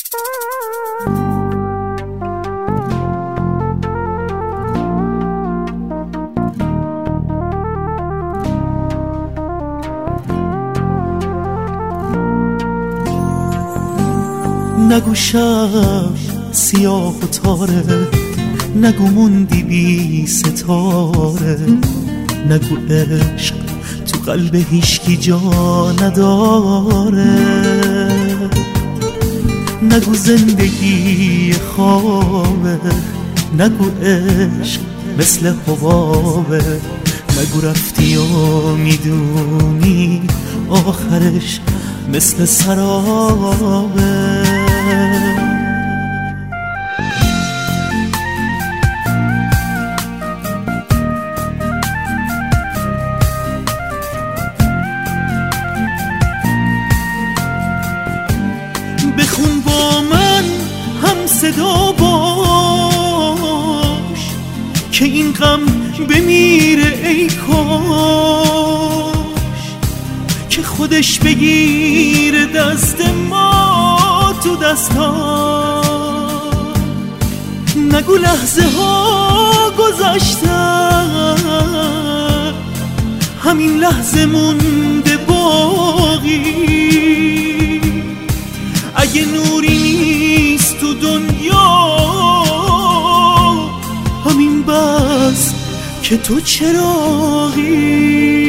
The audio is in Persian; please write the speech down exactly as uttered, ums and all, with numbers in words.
نگو شب سیاه و تاره، نگو موندی بی ستاره، نگو عشق تو قلب هیشکی جا نداره، نگو زندگی خوابه، نگو عشق مثل حبابه، نگو رفتی و میدونی آخرش مثل سرابه. بخون با من هم صدا باش که این غم بمیره ای کاش، که خودش بگیره دست ما تو دستا. نگو لحظه ها گذشتن، همین لحظه مونده باقی، اگه نوری نیست تو دنیا همین بس که تو چراغی.